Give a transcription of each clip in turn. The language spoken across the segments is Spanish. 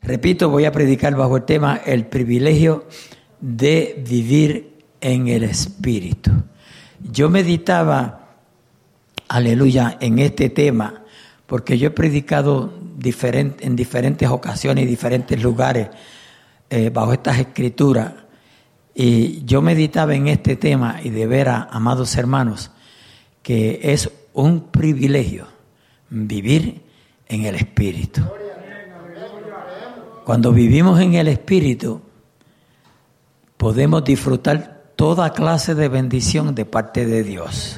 Repito, voy a predicar bajo el tema el privilegio de vivir en el Espíritu. Yo meditaba, aleluya, en este tema, porque yo he predicado en diferentes ocasiones y diferentes lugares bajo estas escrituras. Y yo meditaba en este tema y de veras, amados hermanos, que es un privilegio vivir en el Espíritu. Cuando vivimos en el Espíritu, podemos disfrutar toda clase de bendición de parte de Dios.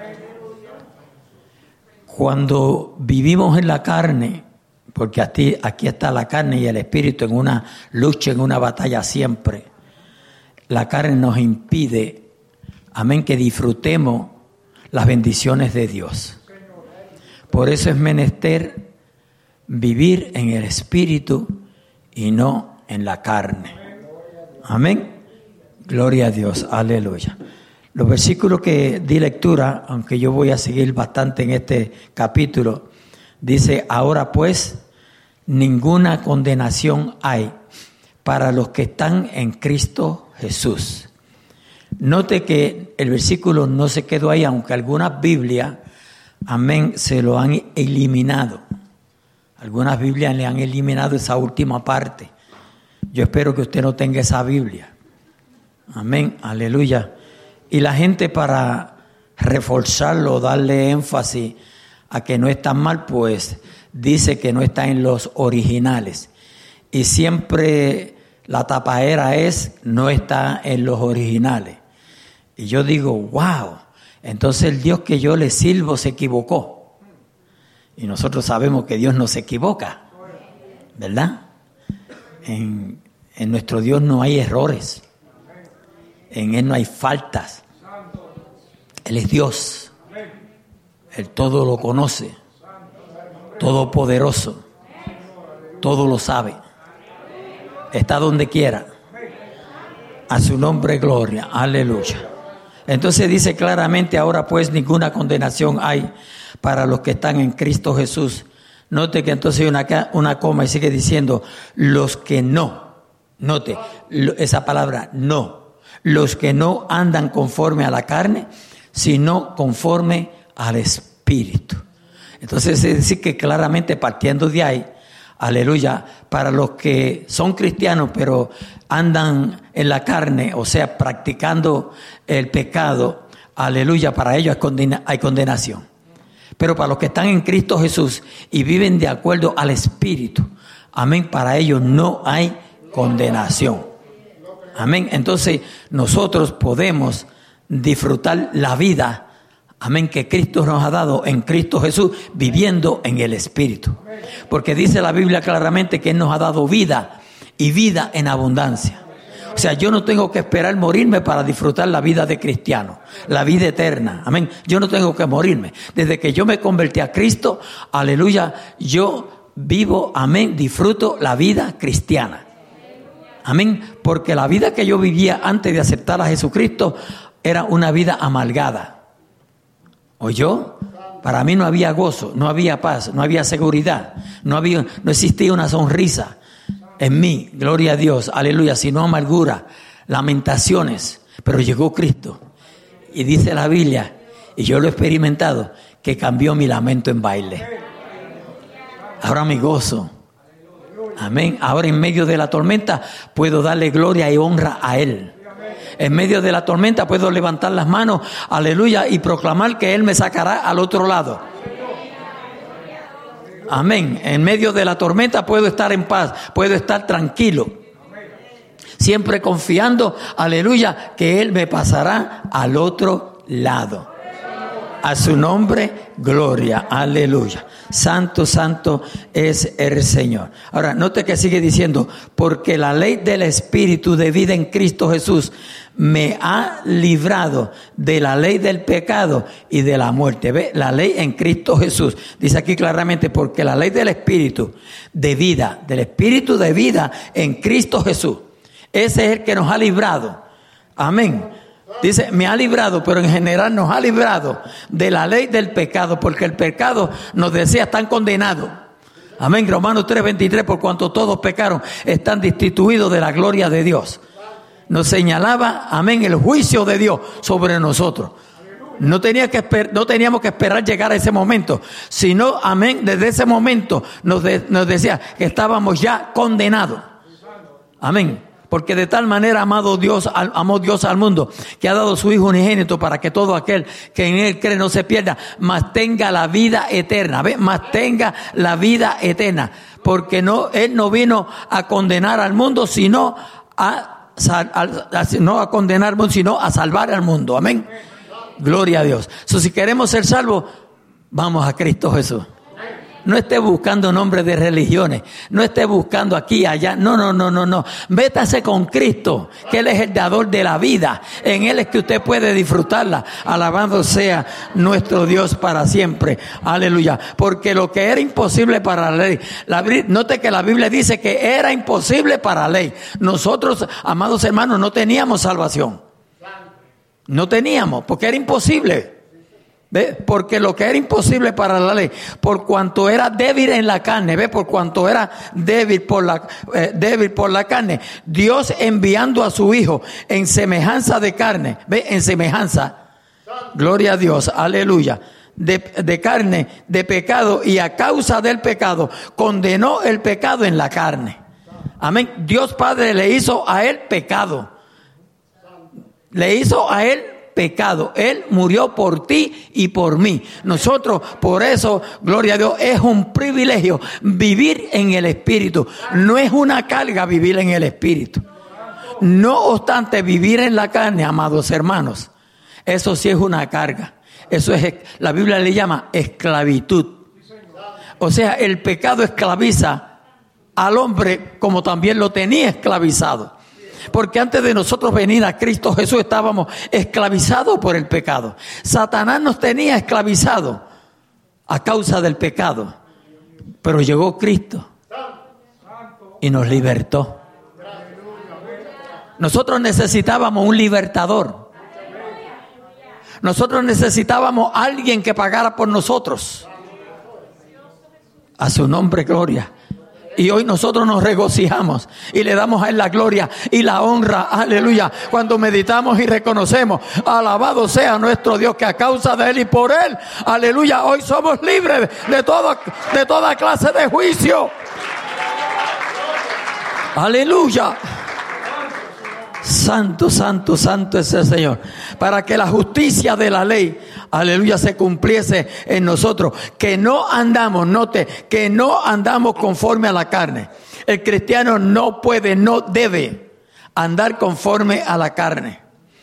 Cuando vivimos en la carne, porque aquí está la carne y el Espíritu en una lucha, en una batalla siempre, la carne nos impide, amén, que disfrutemos las bendiciones de Dios. Por eso es menester vivir en el Espíritu y no en la carne. Amén. Gloria a Dios. Aleluya. Los versículos que di lectura, aunque yo voy a seguir bastante en este capítulo, dice: ahora pues, ninguna condenación hay para los que están en Cristo Jesús. Note que el versículo no se quedó ahí, aunque algunas Biblias, amén, se lo han eliminado. Algunas Biblias le han eliminado esa última parte. Yo espero que usted no tenga esa Biblia. Amén, aleluya. Y la gente, para reforzarlo, darle énfasis a que no está mal, pues dice que no está en los originales. Y siempre la tapadera es: no está en los originales. Y yo digo, wow, entonces el Dios que yo le sirvo se equivocó. Y nosotros sabemos que Dios no se equivoca, ¿verdad? En nuestro Dios no hay errores. En Él no hay faltas. Él es Dios. Él todo lo conoce. Todopoderoso. Todo lo sabe. Está donde quiera. A su nombre gloria. Aleluya. Entonces dice claramente: ahora pues ninguna condenación hay para los que están en Cristo Jesús. Note que entonces hay una coma y sigue diciendo: los que no. Note esa palabra, no. Los que no andan conforme a la carne, sino conforme al Espíritu. Entonces es decir que claramente, partiendo de ahí, aleluya, para los que son cristianos pero andan en la carne, o sea, practicando el pecado, aleluya, para ellos hay condenación. Pero para los que están en Cristo Jesús y viven de acuerdo al Espíritu, amén, para ellos no hay condenación. Amén. Entonces nosotros podemos disfrutar la vida, amén, que Cristo nos ha dado en Cristo Jesús, viviendo en el Espíritu. Porque dice la Biblia claramente que Él nos ha dado vida y vida en abundancia. O sea, yo no tengo que esperar morirme para disfrutar la vida de cristiano, la vida eterna. Amén. Yo no tengo que morirme. Desde que yo me convertí a Cristo, aleluya, yo vivo, amén, disfruto la vida cristiana. Amén, porque la vida que yo vivía antes de aceptar a Jesucristo era una vida amargada. ¿Oyó? Para mí no había gozo, no había paz, no había seguridad, no existía una sonrisa en mí, gloria a Dios, aleluya, sino amargura, lamentaciones. Pero llegó Cristo y dice la Biblia, y yo lo he experimentado, que cambió mi lamento en baile. Ahora mi gozo. Amén. Ahora en medio de la tormenta puedo darle gloria y honra a Él. En medio de la tormenta puedo levantar las manos, aleluya, y proclamar que Él me sacará al otro lado. Amén. En medio de la tormenta puedo estar en paz, puedo estar tranquilo. Siempre confiando, aleluya, que Él me pasará al otro lado. A su nombre, gloria, aleluya. Santo, santo es el Señor. Ahora, note que sigue diciendo: porque la ley del Espíritu de vida en Cristo Jesús me ha librado de la ley del pecado y de la muerte. ¿Ve? La ley en Cristo Jesús. Dice aquí claramente: porque la ley del Espíritu de vida, del Espíritu de vida en Cristo Jesús. Ese es el que nos ha librado. Amén. Dice, me ha librado, pero en general nos ha librado de la ley del pecado, porque el pecado nos decía, están condenados. Amén. Romanos 3:23, por cuanto todos pecaron, están destituidos de la gloria de Dios. Nos señalaba, amén, el juicio de Dios sobre nosotros. No teníamos que esperar llegar a ese momento, sino, amén, desde ese momento nos decía que estábamos ya condenados. Amén. Porque de tal manera amó Dios al mundo, que ha dado su Hijo unigénito para que todo aquel que en Él cree no se pierda, mas tenga la vida eterna. ¿Ve? Mas tenga la vida eterna. Porque Él no vino a condenar al mundo, sino a condenar al mundo, sino a salvar al mundo. Amén. Gloria a Dios. Si queremos ser salvos, vamos a Cristo Jesús. No esté buscando nombres de religiones. No esté buscando aquí, allá. No. Métase con Cristo, que Él es el dador de la vida. En Él es que usted puede disfrutarla. Alabado sea nuestro Dios para siempre. Aleluya. Porque lo que era imposible para la ley. Note que la Biblia dice que era imposible para la ley. Nosotros, amados hermanos, no teníamos salvación. No teníamos, porque era imposible. ¿Ve? Porque lo que era imposible para la ley, por cuanto era débil en la carne, ¿ve? Por cuanto era débil por la carne, Dios enviando a su Hijo en semejanza de carne, ¿ve? En semejanza, gloria a Dios, aleluya, de carne, de pecado, y a causa del pecado, condenó el pecado en la carne. Amén. Dios Padre le hizo a él pecado. Le hizo a él pecado. Él murió por ti y por mí. Nosotros, por eso, gloria a Dios, es un privilegio vivir en el Espíritu. No es una carga vivir en el Espíritu. No obstante, vivir en la carne, amados hermanos, eso sí es una carga. Eso es, la Biblia le llama esclavitud. O sea, el pecado esclaviza al hombre como también lo tenía esclavizado. Porque antes de nosotros venir a Cristo Jesús estábamos esclavizados por el pecado. Satanás nos tenía esclavizados a causa del pecado. Pero llegó Cristo y nos libertó. Nosotros necesitábamos un libertador. Nosotros necesitábamos alguien que pagara por nosotros. A su nombre, gloria. Y hoy nosotros nos regocijamos y le damos a Él la gloria y la honra, aleluya, cuando meditamos y reconocemos, alabado sea nuestro Dios, que a causa de Él y por Él, aleluya, hoy somos libres de toda clase de juicio. Aleluya. Santo, santo, santo es el Señor. Para que la justicia de la ley, aleluya, se cumpliese en nosotros. Que no andamos, note, que no andamos conforme a la carne. El cristiano no puede, no debe andar conforme a la carne.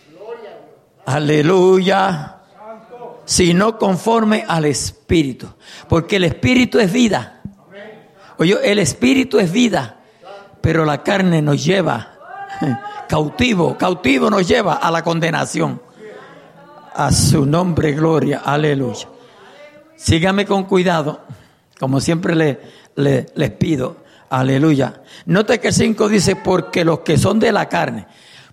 Aleluya. Sino conforme al Espíritu. Porque el Espíritu es vida. Oye, el Espíritu es vida. Pero la carne nos lleva cautivo nos lleva a la condenación. A su nombre, gloria, aleluya. Sígame con cuidado, como siempre les pido, aleluya. Note que el 5 dice, porque los que son de la carne,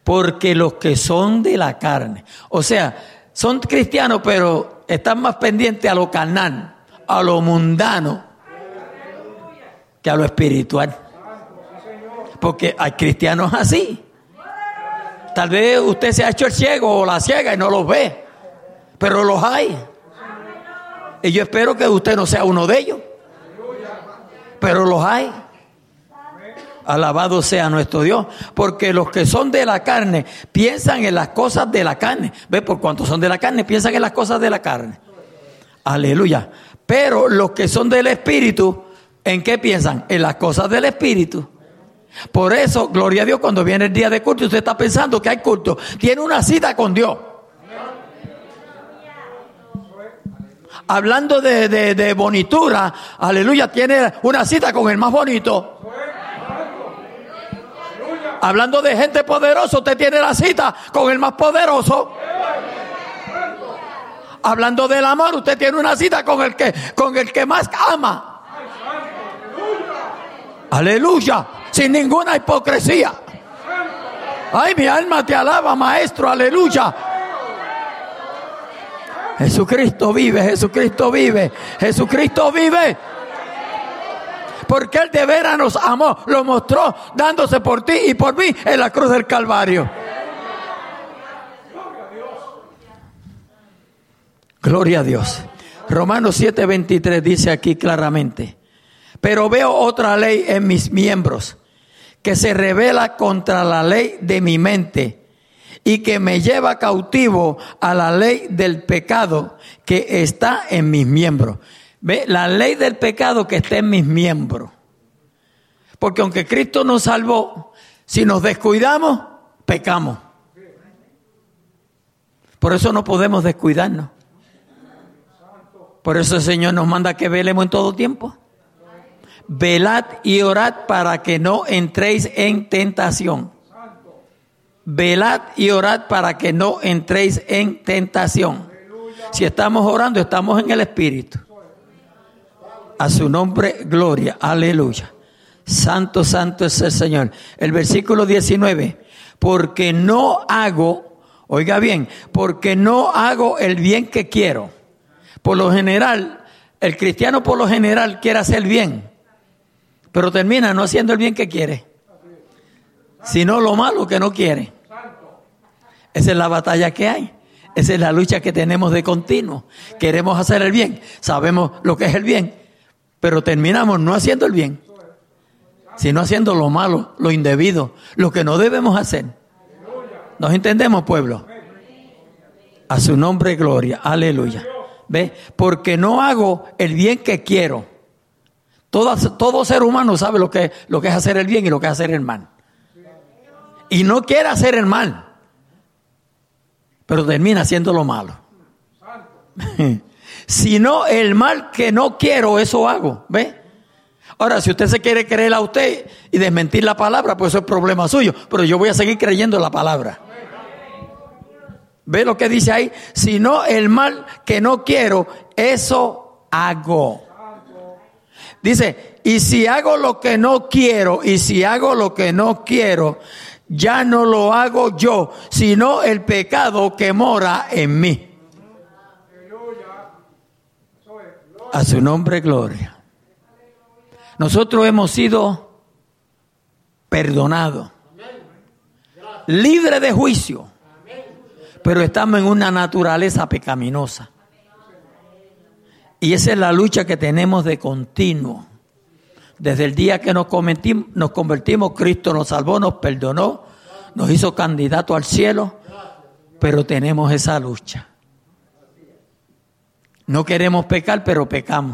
o sea, son cristianos, pero están más pendientes a lo carnal, a lo mundano, que a lo espiritual. Porque hay cristianos así. Tal vez usted se ha hecho el ciego o la ciega y no los ve, pero los hay. Y yo espero que usted no sea uno de ellos, pero los hay. Alabado sea nuestro Dios, porque los que son de la carne piensan en las cosas de la carne. ¿Ve? Por cuanto son de la carne, piensan en las cosas de la carne. Aleluya. Pero los que son del Espíritu, ¿en qué piensan? En las cosas del Espíritu. Por eso, gloria a Dios, cuando viene el día de culto, usted está pensando que hay culto, tiene una cita con Dios. Hablando de bonitura, aleluya, tiene una cita con el más bonito. Hablando de gente poderosa, usted tiene la cita con el más poderoso. Hablando del amor, usted tiene una cita con el que más ama. Aleluya. Sin ninguna hipocresía. Ay, mi alma te alaba, maestro, aleluya. Jesucristo vive, Jesucristo vive, Jesucristo vive. Porque Él de veras nos amó, lo mostró dándose por ti y por mí en la cruz del Calvario. Gloria a Dios. Romanos 7:23 dice aquí claramente: pero veo otra ley en mis miembros, que se rebela contra la ley de mi mente y que me lleva cautivo a la ley del pecado que está en mis miembros. ¿Ve? La ley del pecado que está en mis miembros. Porque aunque Cristo nos salvó, si nos descuidamos, pecamos. Por eso no podemos descuidarnos. Por eso el Señor nos manda que velemos en todo tiempo. Velad y orad para que no entréis en tentación. Velad y orad para que no entréis en tentación. Si estamos orando, estamos en el Espíritu. A su nombre, gloria. Aleluya. Santo, santo es el Señor. El versículo 19. Porque no hago, oiga bien, porque no hago el bien que quiero. Por lo general, el cristiano por lo general quiere hacer bien, pero termina no haciendo el bien que quiere, sino lo malo que no quiere. Esa es la batalla que hay. Esa es la lucha que tenemos de continuo. Queremos hacer el bien, sabemos lo que es el bien, pero terminamos no haciendo el bien, sino haciendo lo malo, lo indebido, lo que no debemos hacer. ¿Nos entendemos, pueblo? A su nombre, gloria. Aleluya. ¿Ve? Porque no hago el bien que quiero. Todo ser humano sabe lo que es hacer el bien y lo que es hacer el mal. Y no quiere hacer el mal, pero termina haciendo lo malo. Sino el mal que no quiero, eso hago. ¿Ve? Ahora, si usted se quiere creer a usted y desmentir la palabra, pues eso es problema suyo. Pero yo voy a seguir creyendo la palabra. ¿Ve lo que dice ahí? Sino el mal que no quiero, eso hago. Dice, y si hago lo que no quiero, ya no lo hago yo, sino el pecado que mora en mí. A su nombre, gloria. Nosotros hemos sido perdonados, libres de juicio, pero estamos en una naturaleza pecaminosa. Y esa es la lucha que tenemos de continuo. Desde el día que nos convertimos, Cristo nos salvó, nos perdonó, nos hizo candidato al cielo, pero tenemos esa lucha. No queremos pecar, pero pecamos.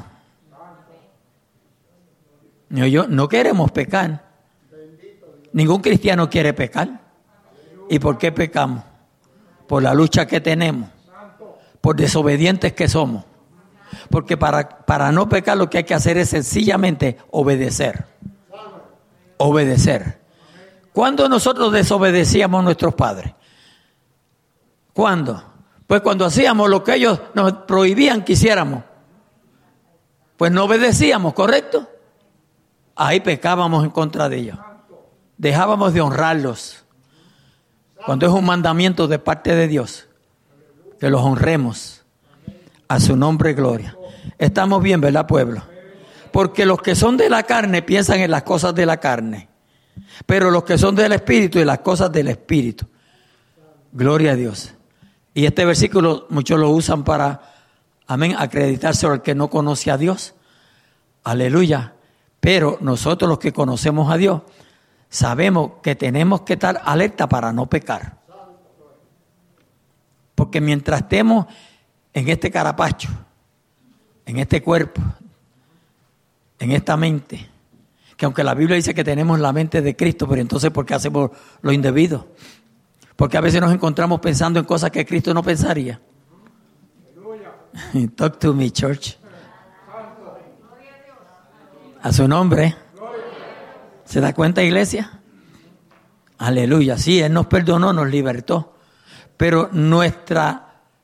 No queremos pecar. Ningún cristiano quiere pecar. ¿Y por qué pecamos? Por la lucha que tenemos, por desobedientes que somos. Porque para no pecar lo que hay que hacer es sencillamente obedecer. Obedecer. ¿Cuándo nosotros desobedecíamos a nuestros padres? ¿Cuándo? Pues cuando hacíamos lo que ellos nos prohibían que hiciéramos. Pues no obedecíamos, ¿correcto? Ahí pecábamos en contra de ellos. Dejábamos de honrarlos. Cuando es un mandamiento de parte de Dios, que los honremos. A su nombre, gloria. Estamos bien, ¿verdad, pueblo? Porque los que son de la carne piensan en las cosas de la carne, pero los que son del Espíritu en las cosas del Espíritu. Gloria a Dios. Y este versículo muchos lo usan para, amén, acreditarse al que no conoce a Dios. Aleluya. Pero nosotros los que conocemos a Dios sabemos que tenemos que estar alerta para no pecar. Porque mientras estemos en este carapacho, en este cuerpo, en esta mente, que aunque la Biblia dice que tenemos la mente de Cristo, pero entonces ¿por qué hacemos lo indebido? Porque a veces nos encontramos pensando en cosas que Cristo no pensaría. Talk to me, church. A su nombre. ¿Se da cuenta, iglesia? Aleluya. Sí, Él nos perdonó, nos libertó. Pero nuestra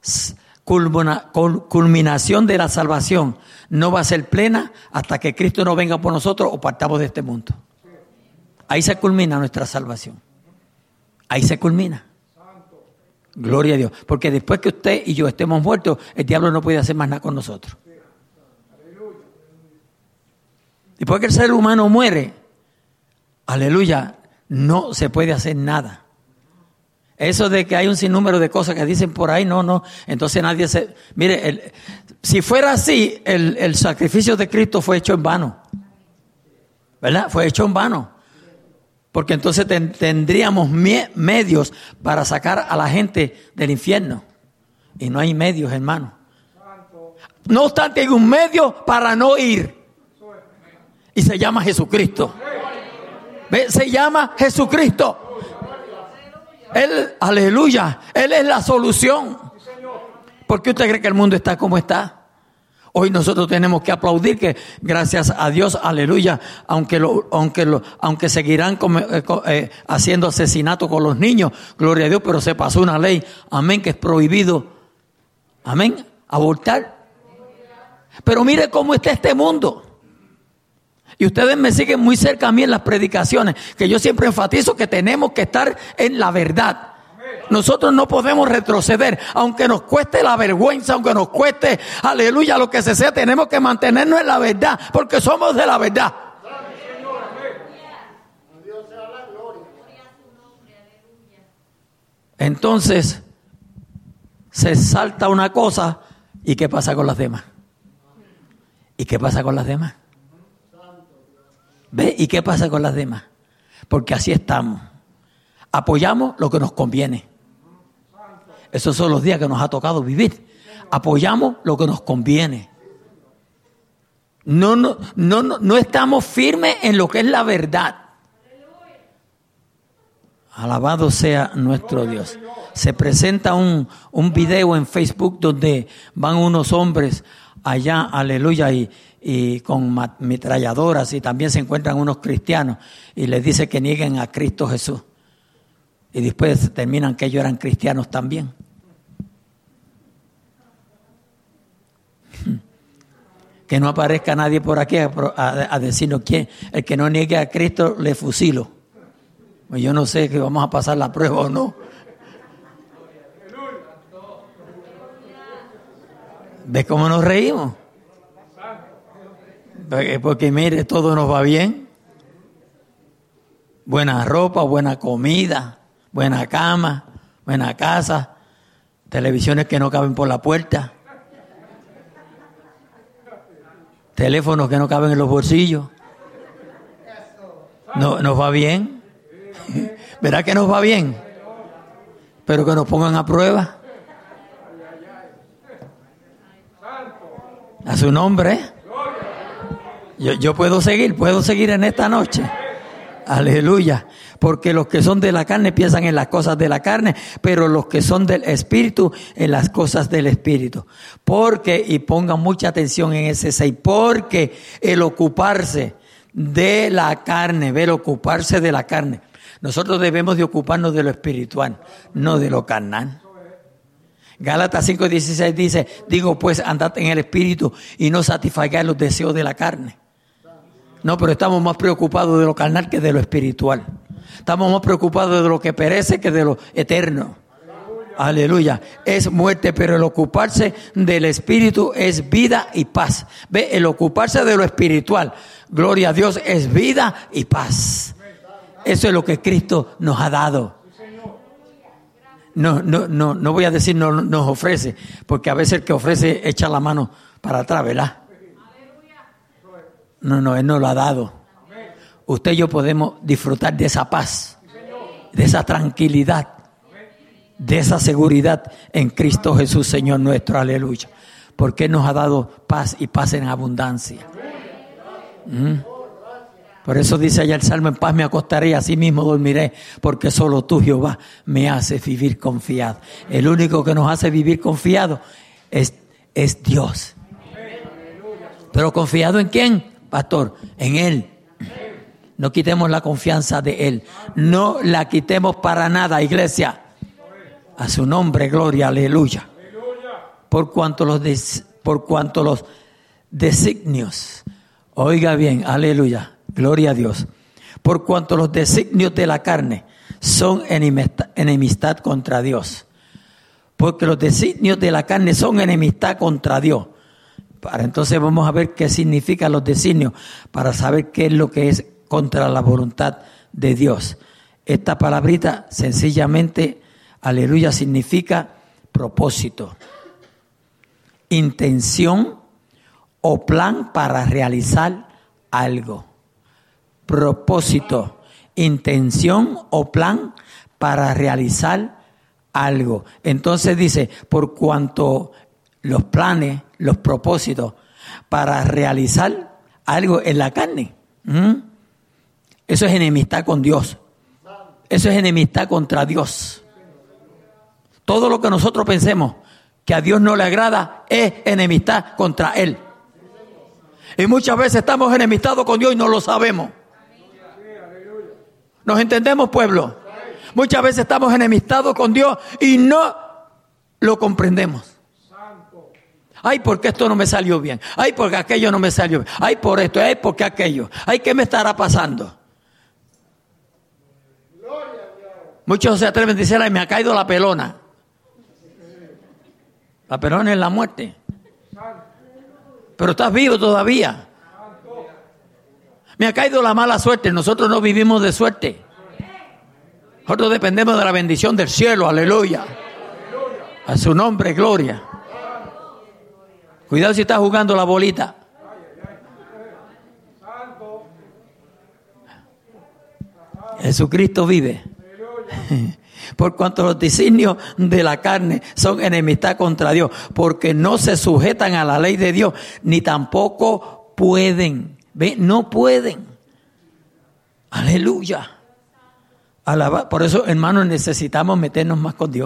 culminación de la salvación no va a ser plena hasta que Cristo no venga por nosotros o partamos de este mundo. Ahí se culmina nuestra salvación. Ahí se culmina. Gloria a Dios. Porque después que usted y yo estemos muertos, el diablo no puede hacer más nada con nosotros. Después que el ser humano muere, aleluya, no se puede hacer nada. Eso de que hay un sinnúmero de cosas que dicen por ahí, no. Entonces nadie se... Mire, si fuera así, el sacrificio de Cristo fue hecho en vano. ¿Verdad? Fue hecho en vano. Porque entonces tendríamos medios para sacar a la gente del infierno. Y no hay medios, hermano. No obstante, hay un medio para no ir. Y se llama Jesucristo. ¿Ve? Se llama Jesucristo. Él, aleluya, Él es la solución. ¿Por qué usted cree que el mundo está como está? Hoy nosotros tenemos que aplaudir que gracias a Dios, aleluya, aunque seguirán haciendo asesinato con los niños, gloria a Dios, pero se pasó una ley, amén, que es prohibido, amén, abortar. Pero mire cómo está este mundo. Y ustedes me siguen muy cerca a mí en las predicaciones, que yo siempre enfatizo que tenemos que estar en la verdad. Nosotros no podemos retroceder, aunque nos cueste la vergüenza, aunque nos cueste, aleluya, lo que sea, tenemos que mantenernos en la verdad, porque somos de la verdad. Entonces, se salta una cosa, ¿y qué pasa con las demás? ¿Y qué pasa con las demás? ¿Ve? ¿Y qué pasa con las demás? Porque así estamos. Apoyamos lo que nos conviene. Esos son los días que nos ha tocado vivir. Apoyamos lo que nos conviene. No estamos firmes en lo que es la verdad. Alabado sea nuestro Dios. Se presenta un video en Facebook donde van unos hombres allá, aleluya, y con metralladoras, y también se encuentran unos cristianos y les dice que nieguen a Cristo Jesús. Y después terminan que ellos eran cristianos también. Que no aparezca nadie por aquí a decirnos quién. El que no niegue a Cristo le fusilo. Pues yo no sé que vamos a pasar la prueba o no. ¿Ves cómo nos reímos? Porque mire, todo nos va bien. Buena ropa, buena comida, buena cama, buena casa, televisiones que no caben por la puerta, teléfonos que no caben en los bolsillos. No, nos va bien. ¿Verdad que nos va bien? Pero que nos pongan a prueba. A su nombre. Yo puedo seguir en esta noche. Aleluya. Porque los que son de la carne piensan en las cosas de la carne, pero los que son del Espíritu en las cosas del Espíritu. Porque, y pongan mucha atención en ese 6, porque el ocuparse de la carne, ver ocuparse de la carne. Nosotros debemos de ocuparnos de lo espiritual, no de lo carnal. Gálatas 5:16 dice, digo pues, andad en el Espíritu y no satisfagáis los deseos de la carne. No, pero estamos más preocupados de lo carnal que de lo espiritual. Estamos más preocupados de lo que perece que de lo eterno. Aleluya. Es muerte, pero el ocuparse del Espíritu es vida y paz. Ve, el ocuparse de lo espiritual, gloria a Dios, es vida y paz. Eso es lo que Cristo nos ha dado. No voy a decir nos ofrece, porque a veces el que ofrece echa la mano para atrás, ¿verdad? No, Él nos lo ha dado. Usted y yo podemos disfrutar de esa paz, de esa tranquilidad, de esa seguridad en Cristo Jesús, Señor nuestro, aleluya. Porque Él nos ha dado paz y paz en abundancia. Por eso dice allá el Salmo, en paz me acostaré y así mismo dormiré, porque solo tú, Jehová, me haces vivir confiado. El único que nos hace vivir confiado es Dios. ¿Pero confiado en quién, pastor? En Él. No quitemos la confianza de Él. No la quitemos para nada, iglesia. A su nombre, gloria, aleluya. Por cuanto los designios, oiga bien, aleluya, gloria a Dios. Por cuanto los designios de la carne son enemistad contra Dios. Porque los designios de la carne son enemistad contra Dios. Para entonces vamos a ver qué significan los designios, para saber qué es lo que es contra la voluntad de Dios. Esta palabrita sencillamente, aleluya, significa propósito, intención o plan para realizar algo. Propósito, intención o plan para realizar algo. Entonces dice, por cuanto los planes, los propósitos para realizar algo en la carne, eso es enemistad con Dios. Eso es enemistad contra Dios. Todo lo que nosotros pensemos que a Dios no le agrada es enemistad contra Él. Y muchas veces estamos enemistados con Dios y no lo sabemos. ¿Nos entendemos, pueblo? Muchas veces estamos enemistados con Dios y no lo comprendemos. Ay, porque esto no me salió bien. Ay, porque aquello no me salió bien. Ay, por esto. Ay, porque aquello. Ay, ¿qué me estará pasando? Muchos se atreven a decir, ay, me ha caído la pelona. La pelona es la muerte. Pero estás vivo todavía. Me ha caído la mala suerte. Nosotros no vivimos de suerte. Nosotros dependemos de la bendición del cielo. Aleluya. A su nombre, gloria. Cuidado si estás jugando la bolita. Jesucristo vive. Por cuanto los designios de la carne son enemistad contra Dios, porque no se sujetan a la ley de Dios, ni tampoco pueden. ¿Ve? No pueden. Aleluya. Por eso, hermanos, necesitamos meternos más con Dios.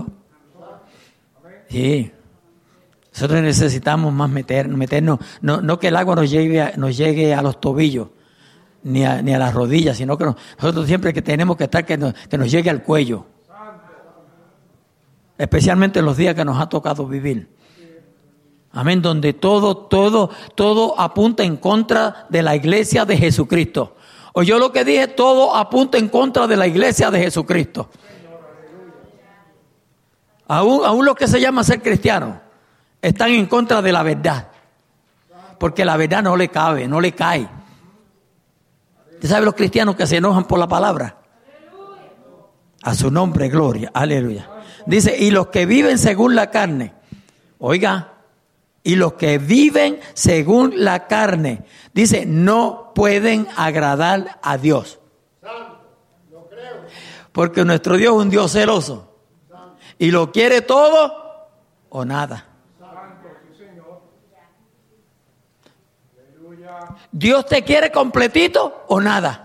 Sí. Nosotros necesitamos más meternos. No que el agua nos llegue a los tobillos, ni a las rodillas, sino que nosotros siempre que tenemos que estar, que nos llegue al cuello. Especialmente en los días que nos ha tocado vivir. Amén, donde todo apunta en contra de la iglesia de Jesucristo. ¿Oyó lo que dije? Todo apunta en contra de la iglesia de Jesucristo. Aún los que se llaman ser cristianos están en contra de la verdad. Porque la verdad no le cabe, no le cae. ¿Usted sabe los cristianos que se enojan por la palabra? A su nombre, gloria, aleluya. Dice, y los que viven según la carne, oiga, y los que viven según la carne, dice, no pueden agradar a Dios. Porque nuestro Dios es un Dios celoso. Y lo quiere todo o nada. Dios te quiere completito o nada.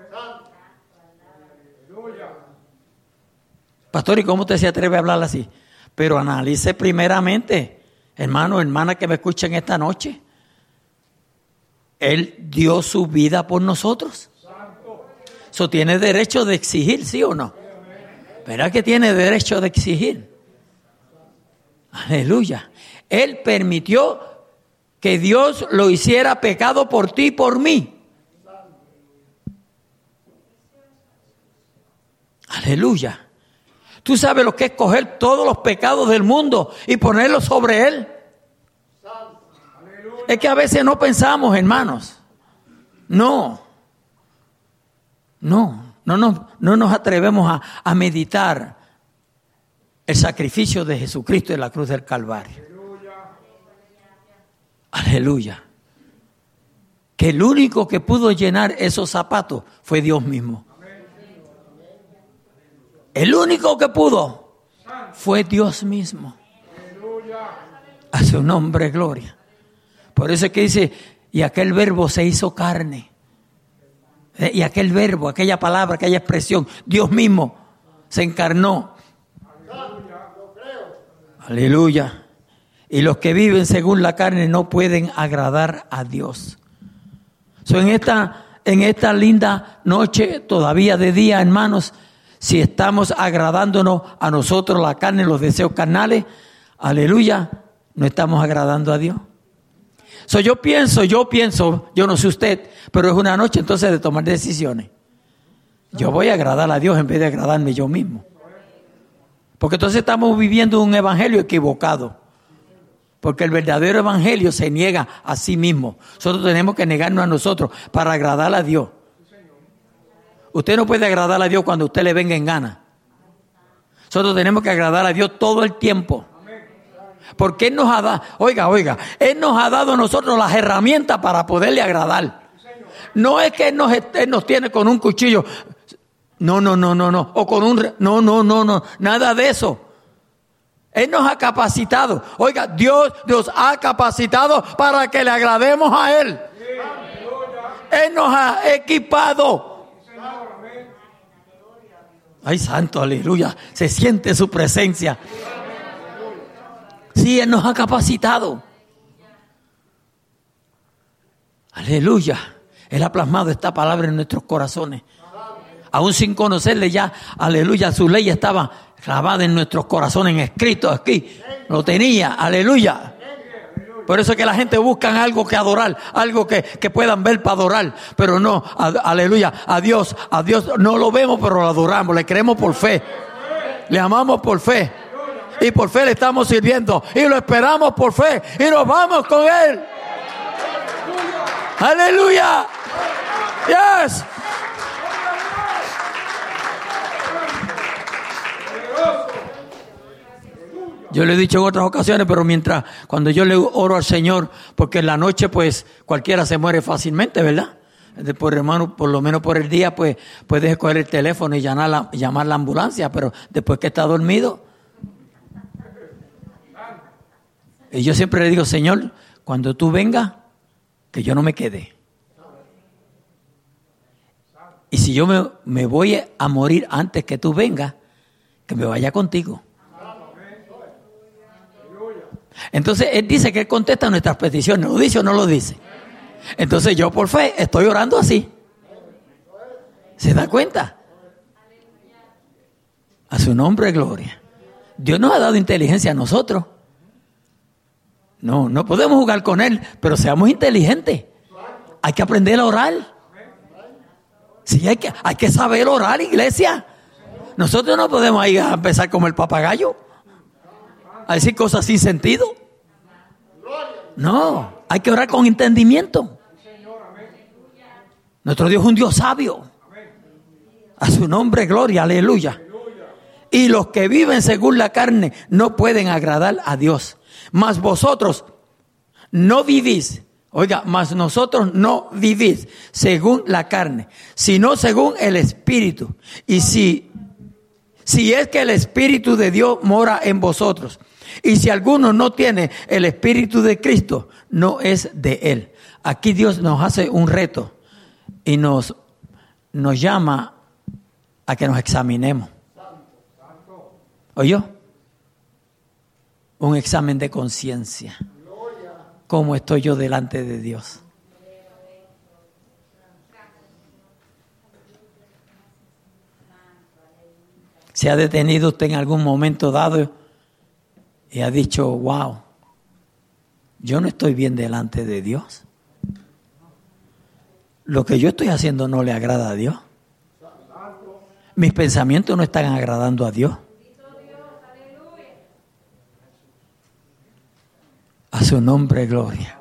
Pastor, ¿y cómo usted se atreve a hablar así? Pero analice primeramente, hermano, hermana que me escuchen esta noche. Él dio su vida por nosotros. Eso tiene derecho de exigir, ¿sí o no? ¿Verdad que tiene derecho de exigir? Aleluya. Él permitió que Dios lo hiciera pecado por ti y por mí. Aleluya. ¿Tú sabes lo que es coger todos los pecados del mundo y ponerlos sobre Él? Es que a veces no pensamos, hermanos. No nos atrevemos a meditar el sacrificio de Jesucristo en la cruz del Calvario. Aleluya. Que el único que pudo llenar esos zapatos fue Dios mismo. El único que pudo fue Dios mismo. A su nombre, gloria. Por eso es que dice, y aquel verbo se hizo carne. Y aquel verbo, aquella palabra, aquella expresión, Dios mismo se encarnó. Aleluya. Y los que viven según la carne no pueden agradar a Dios. En esta linda noche, todavía de día, hermanos, si estamos agradándonos a nosotros la carne, los deseos carnales, aleluya, no estamos agradando a Dios. Yo pienso, yo no sé usted, pero es una noche entonces de tomar decisiones. Yo voy a agradar a Dios en vez de agradarme yo mismo. Porque entonces estamos viviendo un evangelio equivocado. Porque el verdadero evangelio se niega a sí mismo. Nosotros tenemos que negarnos a nosotros para agradar a Dios. Usted no puede agradar a Dios cuando usted le venga en gana. Nosotros tenemos que agradar a Dios todo el tiempo. Porque Él nos ha dado, oiga, Él nos ha dado a nosotros las herramientas para poderle agradar. No es que Él nos tiene con un cuchillo. No. O con un... No. Nada de eso. Él nos ha capacitado. Oiga, Dios nos ha capacitado para que le agrademos a Él. Él nos ha equipado. Ay, santo, aleluya. Se siente su presencia. Sí, Él nos ha capacitado. Aleluya. Él ha plasmado esta palabra en nuestros corazones. Aún sin conocerle ya, aleluya, su ley estaba grabada en nuestros corazones, escrito aquí. Lo tenía, aleluya. Por eso es que la gente busca algo que adorar, algo que puedan ver para adorar. Pero no, aleluya, a Dios no lo vemos, pero lo adoramos, le creemos por fe. Le amamos por fe. Y por fe le estamos sirviendo. Y lo esperamos por fe. Y nos vamos con Él. Aleluya. Yes. Yo le he dicho en otras ocasiones, pero cuando yo le oro al Señor, porque en la noche pues cualquiera se muere fácilmente, ¿verdad? Después, hermano, por lo menos por el día pues puedes coger el teléfono y llamar la ambulancia, pero después que está dormido. Y yo siempre le digo, Señor, cuando tú vengas, que yo no me quede. Y si yo me voy a morir antes que tú vengas, que me vaya contigo. Entonces Él dice que Él contesta nuestras peticiones. ¿Lo dice o no lo dice? Entonces yo por fe estoy orando así. ¿Se da cuenta? A su nombre gloria. Dios nos ha dado inteligencia a nosotros. No podemos jugar con Él, pero seamos inteligentes. Hay que aprender a orar. Sí, hay que saber orar, iglesia. Nosotros no podemos ir a empezar como el papagayo, a decir cosas sin sentido. No, hay que orar con entendimiento. Nuestro Dios es un Dios sabio. A su nombre, gloria, aleluya. Y los que viven según la carne no pueden agradar a Dios. Mas vosotros no vivís. Oiga, mas nosotros no vivís según la carne, sino según el Espíritu. Y si es que el Espíritu de Dios mora en vosotros. Y si alguno no tiene el Espíritu de Cristo, no es de Él. Aquí Dios nos hace un reto y nos llama a que nos examinemos. ¿Oyó? Un examen de conciencia. ¿Cómo estoy yo delante de Dios? ¿Se ha detenido usted en algún momento dado y ha dicho, wow, yo no estoy bien delante de Dios? Lo que yo estoy haciendo no le agrada a Dios. Mis pensamientos no están agradando a Dios. A su nombre, gloria.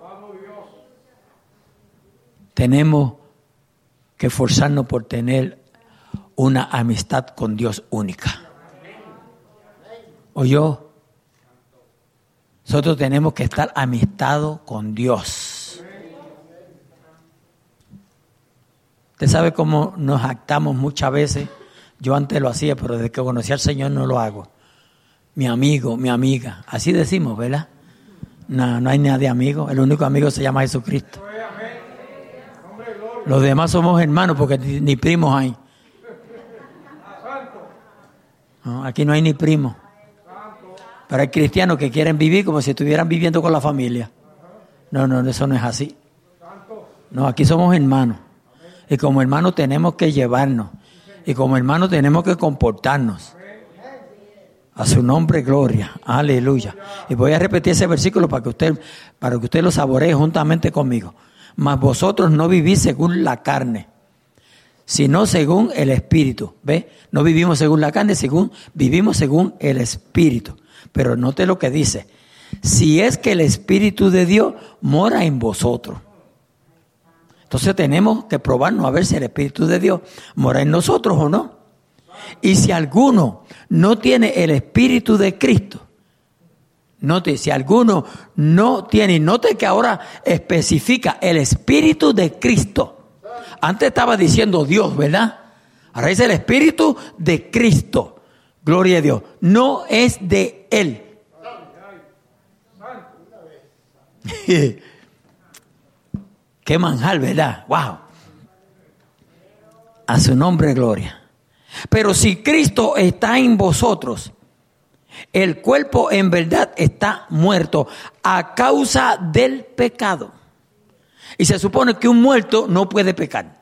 Tenemos que esforzarnos por tener una amistad con Dios única. ¿Oyó? Nosotros tenemos que estar amistados con Dios. Usted sabe cómo nos jactamos muchas veces. Yo antes lo hacía, pero desde que conocí al Señor no lo hago. Mi amigo, mi amiga. Así decimos, ¿verdad? No hay nadie amigo. El único amigo se llama Jesucristo. Los demás somos hermanos porque ni primos hay. No, aquí no hay ni primos. Pero hay cristianos que quieren vivir como si estuvieran viviendo con la familia. No, eso no es así. No, aquí somos hermanos. Y como hermanos tenemos que llevarnos. Y como hermanos tenemos que comportarnos. A su nombre, gloria. Aleluya. Y voy a repetir ese versículo para que usted lo saboree juntamente conmigo. Mas vosotros no vivís según la carne, sino según el Espíritu. ¿Ve? No vivimos según la carne, vivimos según el Espíritu. Pero note lo que dice. si es que el Espíritu de Dios mora en vosotros. Entonces tenemos que probarnos a ver si el Espíritu de Dios mora en nosotros o no. Y si alguno no tiene el Espíritu de Cristo, note, si alguno no tiene, note que ahora especifica el Espíritu de Cristo. Antes estaba diciendo Dios, ¿verdad? Ahora dice el Espíritu de Cristo. Gloria a Dios. No es de Él. Qué manjar, ¿verdad? Wow. A su nombre, gloria. Pero si Cristo está en vosotros, el cuerpo en verdad está muerto a causa del pecado. Y se supone que un muerto no puede pecar.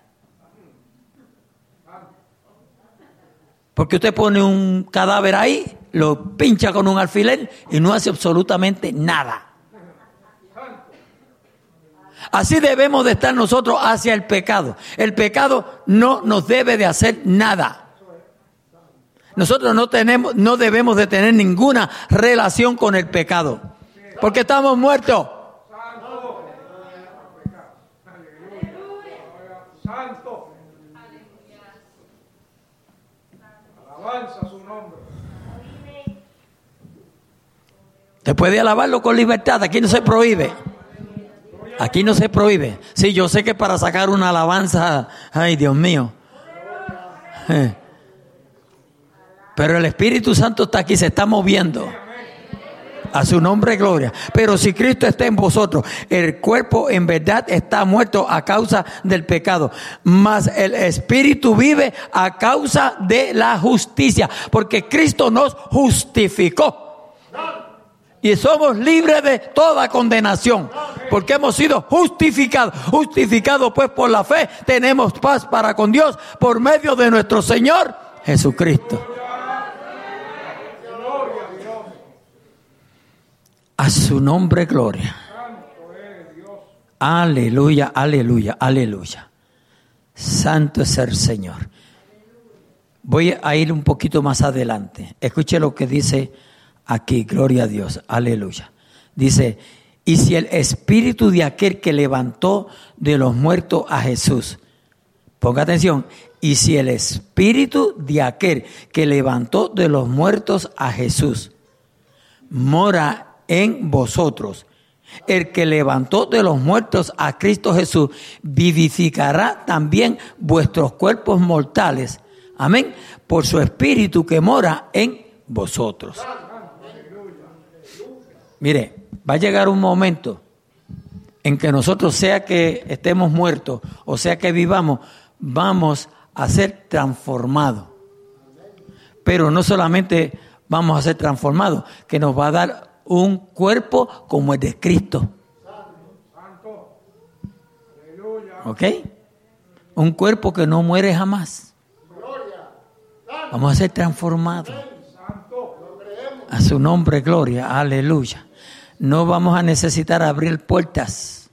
Porque usted pone un cadáver ahí, lo pincha con un alfiler y no hace absolutamente nada. Así debemos de estar nosotros hacia el pecado. El pecado no nos debe de hacer nada. Nosotros no debemos de tener ninguna relación con el pecado, porque estamos muertos. Santo. Alabanza su nombre. Te puede alabarlo con libertad, aquí no se prohíbe. Aquí no se prohíbe. Sí, yo sé que para sacar una alabanza, ay Dios mío. Pero el Espíritu Santo está aquí, se está moviendo. A su nombre, gloria. Pero si Cristo está en vosotros, el cuerpo en verdad está muerto a causa del pecado, mas el Espíritu vive a causa de la justicia, porque Cristo nos justificó. Y somos libres de toda condenación, porque hemos sido justificados. Justificados pues por la fe, tenemos paz para con Dios por medio de nuestro Señor Jesucristo. A su nombre, gloria. Aleluya, aleluya, aleluya. Santo es el Señor. Voy a ir un poquito más adelante. Escuche lo que dice aquí, gloria a Dios, aleluya. Dice, y si el espíritu de aquel que levantó de los muertos a Jesús, ponga atención, y si el espíritu de aquel que levantó de los muertos a Jesús mora en vosotros, el que levantó de los muertos a Cristo Jesús vivificará también vuestros cuerpos mortales, amén, por su espíritu que mora en vosotros. Mire, va a llegar un momento en que nosotros, sea que estemos muertos o sea que vivamos, vamos a ser transformados. Pero no solamente vamos a ser transformados, que nos va a dar un cuerpo como el de Cristo. ¿Ok? Un cuerpo que no muere jamás. Vamos a ser transformados. A su nombre, gloria, aleluya. No vamos a necesitar abrir puertas.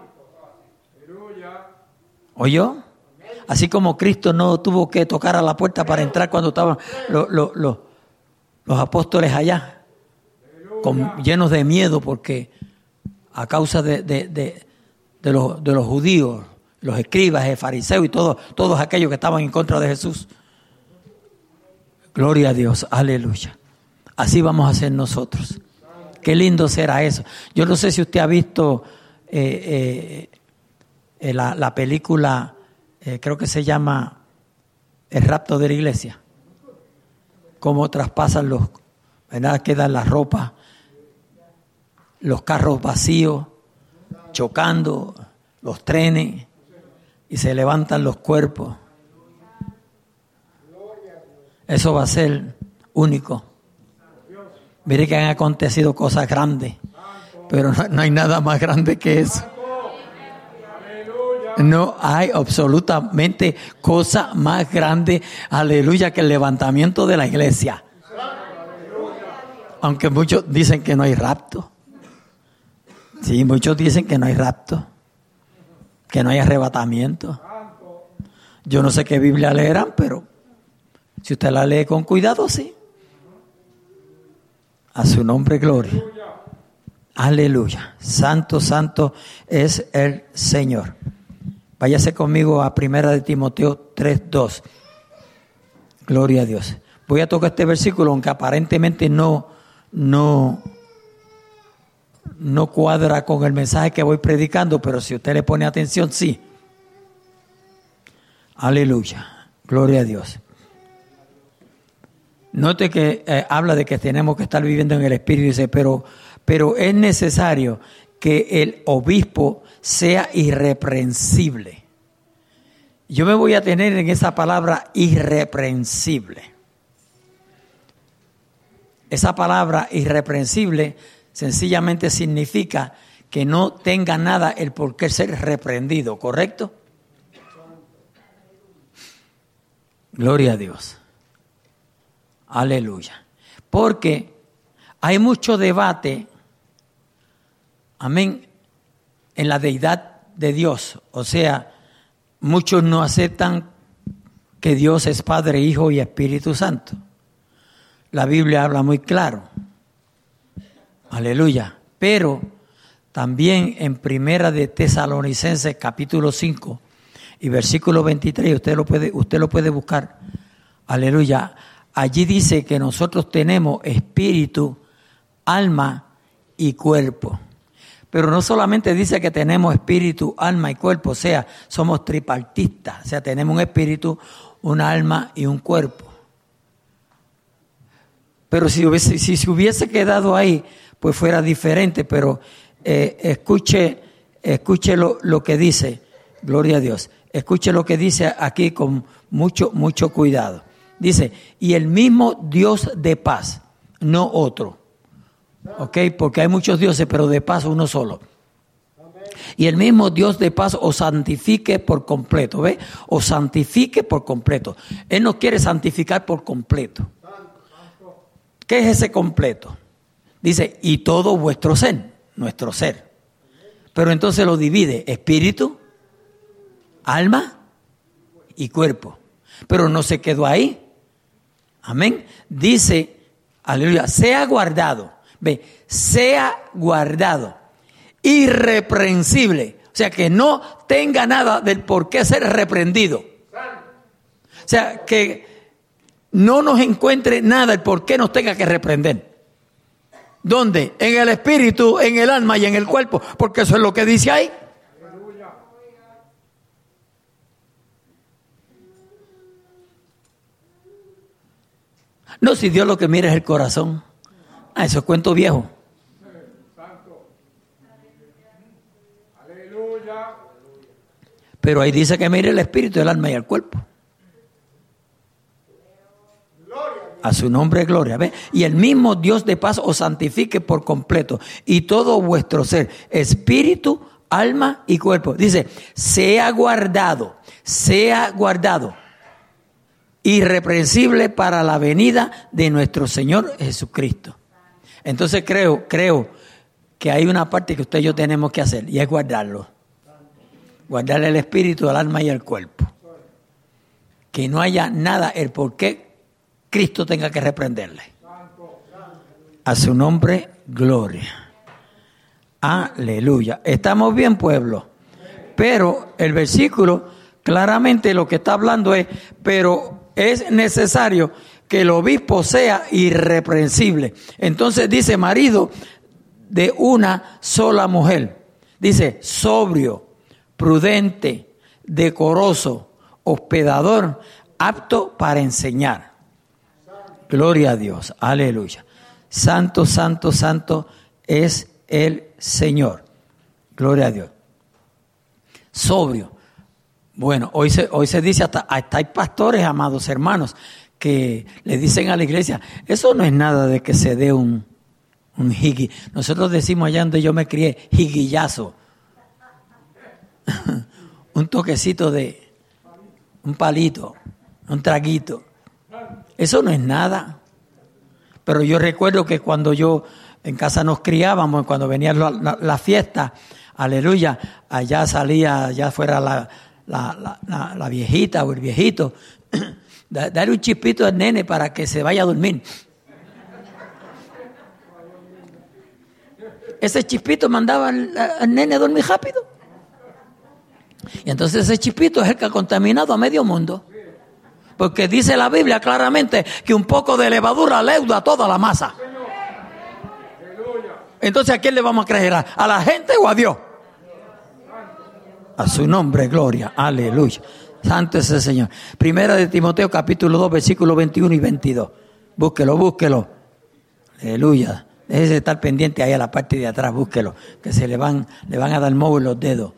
¿Oyó? Así como Cristo no tuvo que tocar a la puerta para entrar cuando estaban los apóstoles allá, llenos de miedo, porque a causa de los judíos, los escribas, el fariseo y todos aquellos que estaban en contra de Jesús. Gloria a Dios, aleluya. Así vamos a ser nosotros. Qué lindo será eso. Yo no sé si usted ha visto la película, creo que se llama El rapto de la iglesia. Cómo traspasan ¿verdad? Quedan las ropas, los carros vacíos, chocando, los trenes, y se levantan los cuerpos. Eso va a ser único. Mire que han acontecido cosas grandes, pero no hay nada más grande que eso. No hay absolutamente cosa más grande, aleluya, que el levantamiento de la iglesia. Aunque muchos dicen que no hay rapto. Sí, muchos dicen que no hay rapto, que no hay arrebatamiento. Yo no sé qué Biblia leerán, pero si usted la lee con cuidado, sí. A su nombre, gloria. Aleluya. Santo, santo es el Señor. Váyase conmigo a 1 de Timoteo 3:2. Gloria a Dios. Voy a tocar este versículo, aunque aparentemente no cuadra con el mensaje que voy predicando, pero si usted le pone atención, sí. Aleluya. Gloria a Dios. Note que habla de que tenemos que estar viviendo en el Espíritu, dice, pero es necesario que el obispo sea irreprensible. Yo me voy a tener en esa palabra irreprensible. Esa palabra irreprensible sencillamente significa que no tenga nada el por qué ser reprendido, ¿correcto? Gloria a Dios. Aleluya. Porque hay mucho debate, amén, en la deidad de Dios. O sea, muchos no aceptan que Dios es Padre, Hijo y Espíritu Santo. La Biblia habla muy claro. Aleluya. Pero también en Primera de Tesalonicenses capítulo 5 y versículo 23, usted lo puede buscar. Aleluya. Allí dice que nosotros tenemos espíritu, alma y cuerpo. Pero no solamente dice que tenemos espíritu, alma y cuerpo, o sea, somos tripartistas, o sea, tenemos un espíritu, un alma y un cuerpo. Pero si se hubiese quedado ahí, pues fuera diferente, pero escuche lo que dice, gloria a Dios, escuche lo que dice aquí con mucho cuidado. Dice, y el mismo Dios de paz, no otro. ¿Ok? Porque hay muchos dioses, pero de paz uno solo. Y el mismo Dios de paz os santifique por completo. ¿Ve? Os santifique por completo. Él nos quiere santificar por completo. ¿Qué es ese completo? Dice, y todo vuestro ser, nuestro ser. Pero entonces lo divide, espíritu, alma y cuerpo. Pero no se quedó ahí. Amén. Dice, aleluya, sea guardado. Ve, sea guardado. Irreprensible. O sea, que no tenga nada del por qué ser reprendido. O sea, que no nos encuentre nada del por qué nos tenga que reprender. ¿Dónde? En el espíritu, en el alma y en el cuerpo. Porque eso es lo que dice ahí. No, si Dios lo que mira es el corazón. Eso es cuento viejo. Pero ahí dice que mire el espíritu, el alma y el cuerpo. A su nombre gloria. ¿Ve? Y el mismo Dios de paz os santifique por completo. Y todo vuestro ser, espíritu, alma y cuerpo. Dice, sea guardado. Irreprensible para la venida de nuestro Señor Jesucristo. Entonces creo que hay una parte que usted y yo tenemos que hacer, y es guardarlo. Guardarle el espíritu, el alma y el cuerpo. Que no haya nada el por qué Cristo tenga que reprenderle. A su nombre, gloria. Aleluya. ¿Estamos bien, pueblo? Pero el versículo claramente lo que está hablando es, pero es necesario que el obispo sea irreprensible. Entonces dice, marido de una sola mujer. Dice, sobrio, prudente, decoroso, hospedador, apto para enseñar. Gloria a Dios, aleluya. Santo, santo, santo es el Señor. Gloria a Dios. Sobrio. Bueno, hoy se dice, hasta hay pastores, amados hermanos, que le dicen a la iglesia, eso no es nada de que se dé un jigui. Nosotros decimos allá donde yo me crié, jiguillazo. Un toquecito de un palito, un traguito. Eso no es nada. Pero yo recuerdo que cuando yo en casa nos criábamos, cuando venía la fiesta, aleluya, allá salía, allá fuera la viejita o el viejito, darle un chispito al nene para que se vaya a dormir. ese chispito mandaba al nene a dormir rápido. Y entonces ese chispito es el que ha contaminado a medio mundo. Porque dice la Biblia claramente que un poco de levadura leuda toda la masa. Entonces, ¿a quién le vamos a creer? ¿A la gente o a Dios? A su nombre, gloria. Aleluya. Santo es el Señor. Primera de Timoteo, capítulo 2, versículos 21 y 22. Búsquelo. Aleluya. Déjese estar pendiente ahí a la parte de atrás, búsquelo. Que se le van a dar moho en los dedos.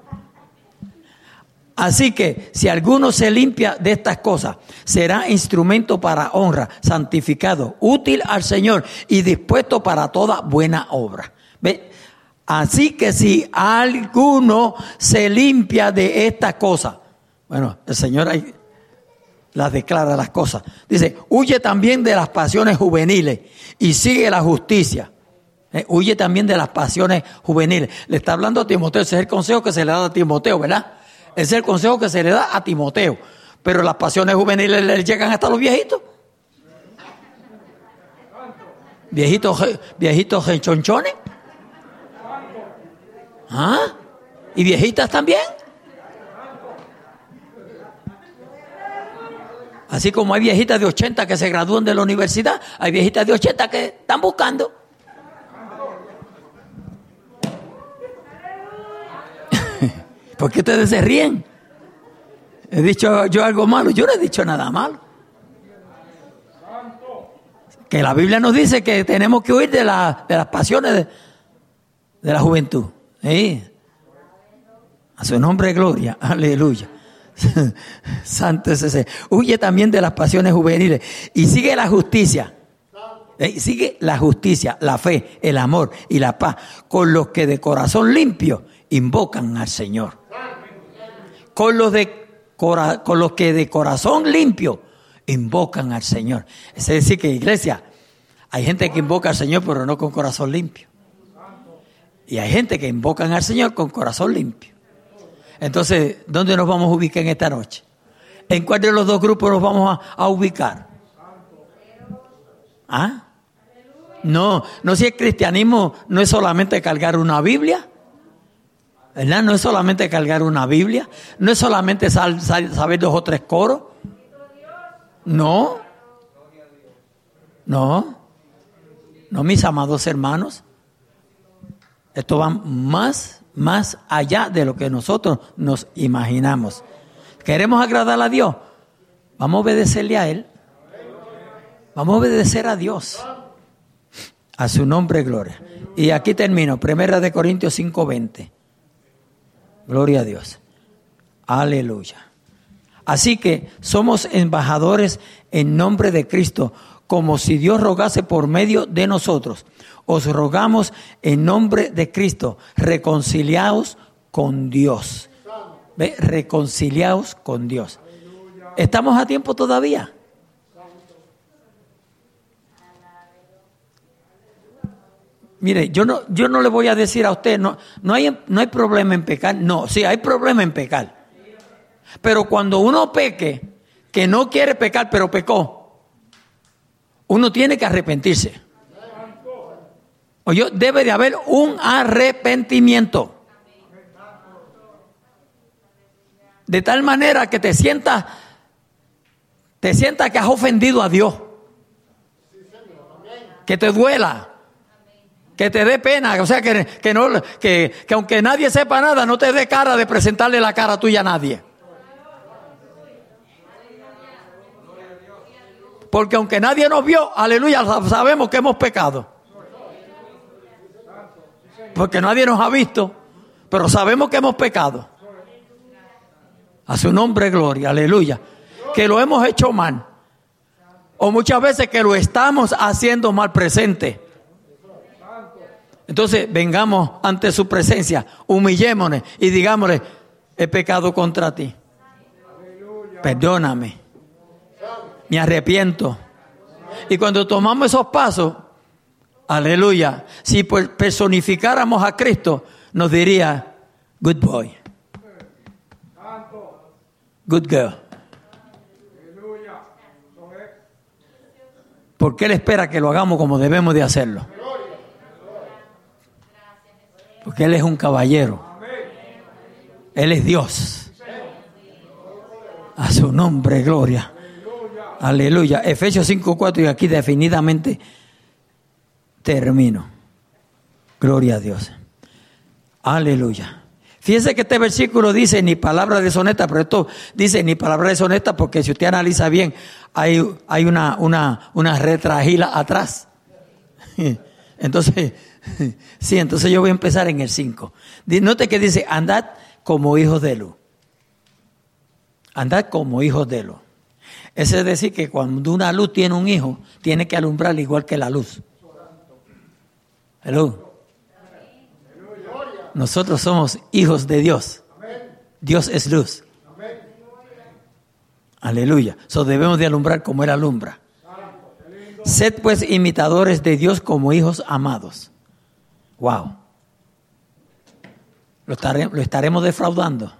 Así que si alguno se limpia de estas cosas, será instrumento para honra, santificado, útil al Señor y dispuesto para toda buena obra. ¿Ve? Así que si alguno se limpia de estas cosas, bueno, el Señor ahí las declara las cosas. Dice, huye también de las pasiones juveniles y sigue la justicia. Huye también de las pasiones juveniles. Le está hablando a Timoteo, ese es el consejo que se le da a Timoteo, ¿verdad? Ese es el consejo que se le da a Timoteo. Pero las pasiones juveniles le llegan hasta los viejitos. Viejitos rechonchones. ¿Ah? ¿Y viejitas también? Así como hay viejitas de 80 que se gradúan de la universidad, hay viejitas de 80 que están buscando. ¿Por qué ustedes se ríen? ¿He dicho yo algo malo? Yo no he dicho nada malo. Que la Biblia nos dice que tenemos que huir de las pasiones de la juventud. ¿Sí? A su nombre, gloria. Aleluya. Santo es ese. Huye también de las pasiones juveniles y sigue la justicia. Sigue la justicia, la fe, el amor y la paz con los que de corazón limpio invocan al Señor. Con los que de corazón limpio invocan al Señor. Es decir, que iglesia, hay gente que invoca al Señor pero no con corazón limpio. Y hay gente que invocan al Señor con corazón limpio. Entonces, ¿dónde nos vamos a ubicar en esta noche? ¿En cuál de los dos grupos nos vamos a ubicar? ¿Ah? No, si el cristianismo no es solamente cargar una Biblia, ¿verdad? No es solamente cargar una Biblia, no es solamente saber 2 o 3 coros. No, mis amados hermanos. Esto va más allá de lo que nosotros nos imaginamos. ¿Queremos agradar a Dios? Vamos a obedecerle a Él. Vamos a obedecer a Dios. A su nombre, gloria. Y aquí termino. 1 Corintios 5:20. Gloria a Dios. Aleluya. Así que somos embajadores en nombre de Cristo, como si Dios rogase por medio de nosotros. Os rogamos en nombre de Cristo, reconciliaos con Dios. ¿Ve? Reconciliaos con Dios. ¿Estamos a tiempo todavía? Mire, yo no le voy a decir a usted, no hay problema en pecar. No, sí, hay problema en pecar. Pero cuando uno peque, que no quiere pecar, pero pecó, uno tiene que arrepentirse. Oye, debe de haber un arrepentimiento. De tal manera que te sientas que has ofendido a Dios. Que te duela. Que te dé pena, o sea, que aunque nadie sepa nada, no te dé cara de presentarle la cara tuya a nadie. Porque aunque nadie nos vio, aleluya, sabemos que hemos pecado. Porque nadie nos ha visto, pero sabemos que hemos pecado. A su nombre, gloria, aleluya. Que lo hemos hecho mal. O muchas veces que lo estamos haciendo mal presente. Entonces vengamos ante su presencia, humillémonos y digámosle, he pecado contra ti. Perdóname. Me arrepiento. Y cuando tomamos esos pasos, aleluya, si personificáramos a Cristo, nos diría, good boy. Good girl. Porque Él espera que lo hagamos como debemos de hacerlo. Porque Él es un caballero. Él es Dios. A su nombre, gloria. Aleluya. Efesios 5:4, y aquí definidamente termino. Gloria a Dios. Aleluya. Fíjense que este versículo dice ni palabra deshonesta, pero esto dice ni palabra deshonesta porque si usted analiza bien, hay una retragila atrás. Entonces, sí, entonces yo voy a empezar en el 5. Note que dice, andad como hijos de luz. Andad como hijos de luz. Eso es decir que cuando una luz tiene un hijo, tiene que alumbrar igual que la luz. Hello. Nosotros somos hijos de Dios. Dios es luz. Aleluya. So debemos de alumbrar como Él alumbra. Sed pues imitadores de Dios como hijos amados. Wow. Lo estaremos defraudando.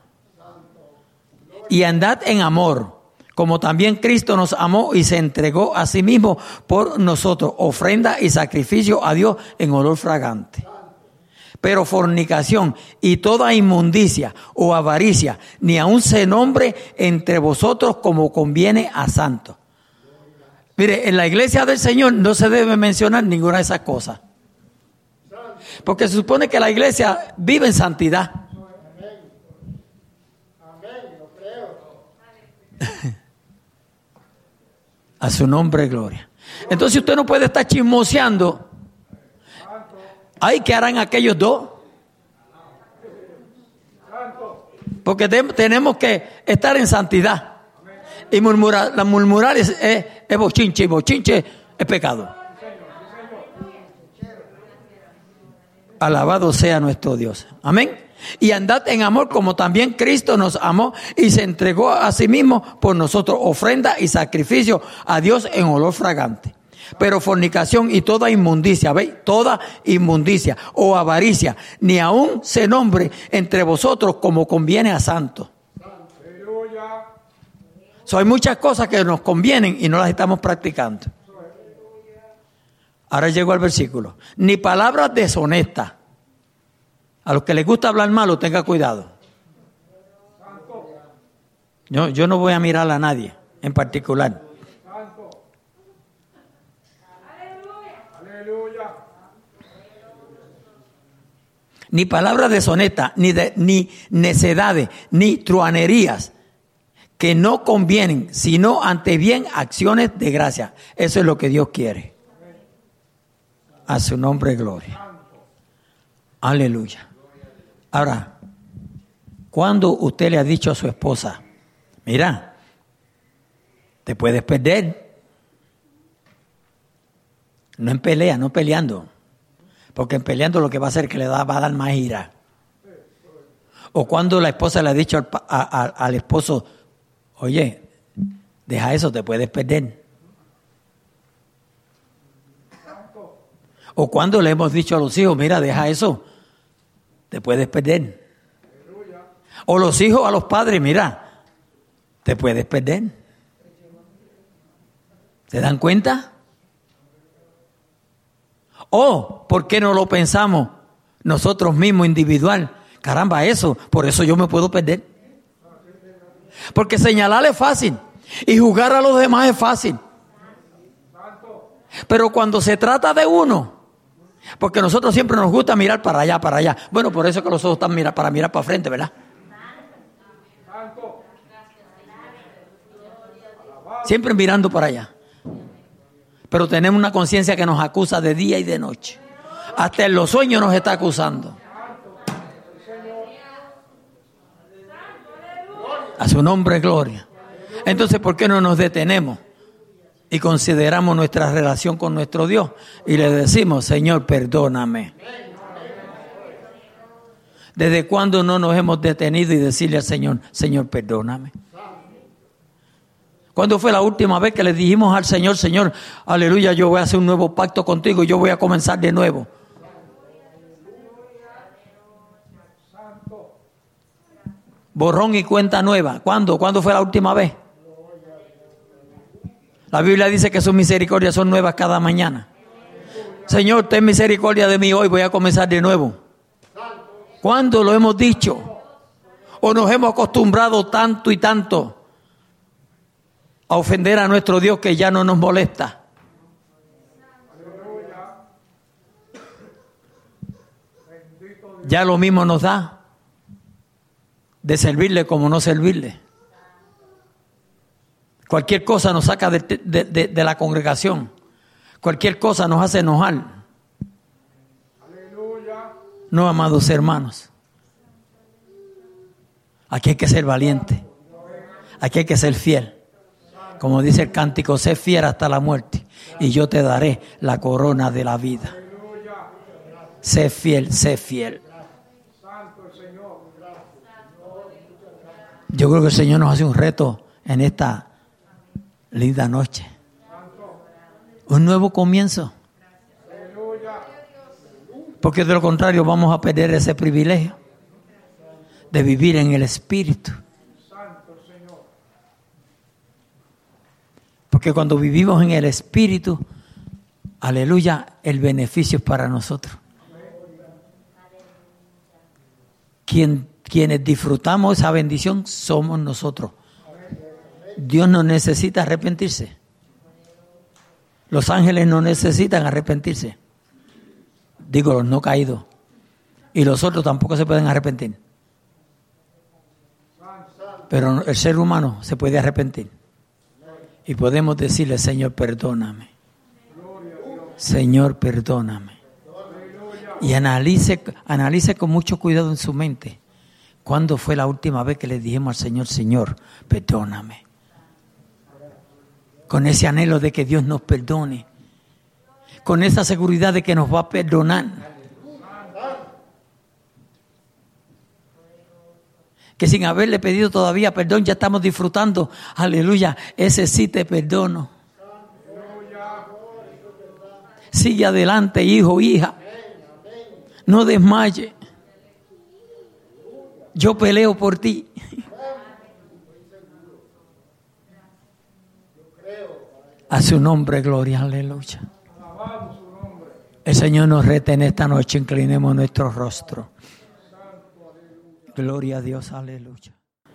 Y andad en amor, como también Cristo nos amó y se entregó a sí mismo por nosotros, ofrenda y sacrificio a Dios en olor fragante. Pero fornicación y toda inmundicia o avaricia, ni aun se nombre entre vosotros como conviene a santos. Mire, en la iglesia del Señor no se debe mencionar ninguna de esas cosas. Porque se supone que la iglesia vive en santidad. A su nombre, gloria. Entonces usted no puede estar chismoseando. Ay, ¿qué harán aquellos dos? Porque tenemos que estar en santidad. Y murmurar es bochinche, y bochinche es pecado. Alabado sea nuestro Dios. Amén. Y andad en amor como también Cristo nos amó y se entregó a sí mismo por nosotros, ofrenda y sacrificio a Dios en olor fragante. Pero fornicación y toda inmundicia, ¿veis? Toda inmundicia o avaricia, ni aun se nombre entre vosotros como conviene a santos. Hay muchas cosas que nos convienen y no las estamos practicando. Ahora llego al versículo. Ni palabras deshonestas. A los que les gusta hablar malo, tenga cuidado. Yo no voy a mirar a nadie en particular. Ni palabras deshonestas, ni necedades, ni truanerías que no convienen, sino ante bien acciones de gracia. Eso es lo que Dios quiere. A su nombre, gloria. Aleluya. Ahora, cuando usted le ha dicho a su esposa, mira, te puedes perder. No en pelea, no peleando. Porque en peleando lo que va a hacer es que va a dar más ira. O cuando la esposa le ha dicho al esposo, oye, deja eso, te puedes perder. O cuando le hemos dicho a los hijos, mira, deja eso, te puedes perder. O los hijos a los padres, mira, te puedes perder. ¿Se dan cuenta? O, ¿por qué no lo pensamos nosotros mismos individual? Caramba, por eso yo me puedo perder. Porque señalar es fácil y juzgar a los demás es fácil. Pero cuando se trata de uno, porque nosotros siempre nos gusta mirar para allá, para allá. Bueno, por eso que los ojos están para mirar para frente, ¿verdad? Siempre mirando para allá. Pero tenemos una conciencia que nos acusa de día y de noche. Hasta en los sueños nos está acusando. A su nombre, gloria. Entonces, ¿por qué no nos detenemos y consideramos nuestra relación con nuestro Dios? Y le decimos, Señor, perdóname. ¿Desde cuándo no nos hemos detenido y decirle al Señor, Señor, perdóname? ¿Cuándo fue la última vez que le dijimos al Señor, Señor, aleluya, yo voy a hacer un nuevo pacto contigo, yo voy a comenzar de nuevo? Borrón y cuenta nueva. ¿Cuándo? ¿Cuándo fue la última vez? La Biblia dice que sus misericordias son nuevas cada mañana. Señor, ten misericordia de mí hoy, voy a comenzar de nuevo. ¿Cuándo lo hemos dicho? ¿O nos hemos acostumbrado tanto y tanto a ofender a nuestro Dios que ya no nos molesta? Ya lo mismo nos da de servirle como no servirle. Cualquier cosa nos saca de la congregación. Cualquier cosa nos hace enojar. No, amados hermanos. Aquí hay que ser valiente. Aquí hay que ser fiel. Como dice el cántico, sé fiel hasta la muerte y yo te daré la corona de la vida. Sé fiel, sé fiel. Yo creo que el Señor nos hace un reto en esta linda noche. Un nuevo comienzo. Porque de lo contrario vamos a perder ese privilegio de vivir en el Espíritu. Porque cuando vivimos en el Espíritu, aleluya, el beneficio es para nosotros. Quienes disfrutamos esa bendición somos nosotros. Dios no necesita arrepentirse. Los ángeles no necesitan arrepentirse. Digo, los no caídos. Y los otros tampoco se pueden arrepentir. Pero el ser humano se puede arrepentir. Y podemos decirle, Señor, perdóname. Señor, perdóname. Y analice con mucho cuidado en su mente. ¿Cuándo fue la última vez que le dijimos al Señor, Señor, perdóname? Con ese anhelo de que Dios nos perdone. Con esa seguridad de que nos va a perdonar. Que sin haberle pedido todavía perdón, ya estamos disfrutando. Aleluya, ese sí te perdono. Sigue adelante, hijo, hija. No desmaye. Yo peleo por ti. A su nombre, gloria, aleluya. El Señor nos reta en esta noche, inclinemos nuestro rostro. Gloria a Dios, aleluya.